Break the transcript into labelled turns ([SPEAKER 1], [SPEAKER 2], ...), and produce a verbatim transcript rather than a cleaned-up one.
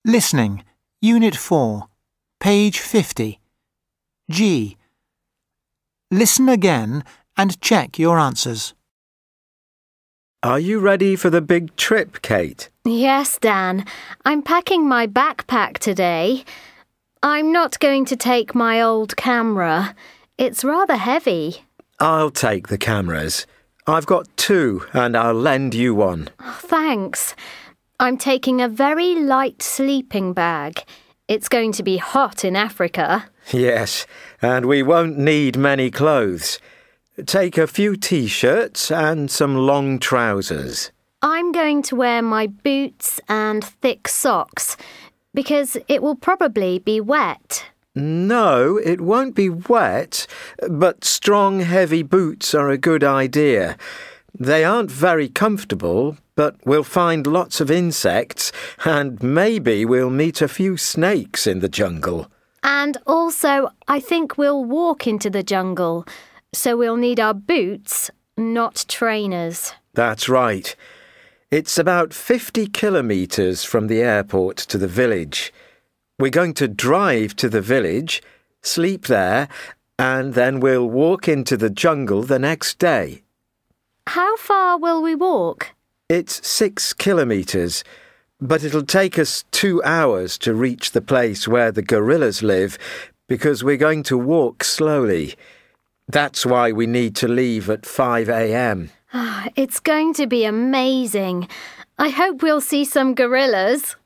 [SPEAKER 1] Listening, Unit four, page fifty. G. Listen again and check your answers.
[SPEAKER 2] Are you ready for the big trip, Kate?
[SPEAKER 3] Yes, Dan. I'm packing my backpack today. I'm not going to take my old camera. It's rather heavy.
[SPEAKER 2] I'll take the cameras. I've got two and I'll lend you one.
[SPEAKER 3] Oh, thanks. I'm taking a very light sleeping bag. It's going to be hot in Africa.
[SPEAKER 2] Yes, and we won't need many clothes. Take a few t-shirts and some long trousers.
[SPEAKER 3] I'm going to wear my boots and thick socks because it will probably be wet.
[SPEAKER 2] No, it won't be wet, but strong, heavy boots are a good idea. They aren't very comfortable, but we'll find lots of insects and maybe we'll meet a few snakes in the jungle.
[SPEAKER 3] And also, I think we'll walk into the jungle, so we'll need our boots, not trainers.
[SPEAKER 2] That's right. It's about fifty kilometres from the airport to the village. We're going to drive to the village, sleep there, and then we'll walk into the jungle the next day.
[SPEAKER 3] How far will we walk?
[SPEAKER 2] It's six kilometres, but it'll take us two hours to reach the place where the gorillas live because we're going to walk slowly. That's why we need to leave at five a.m.
[SPEAKER 3] It's going to be amazing. I hope we'll see some gorillas.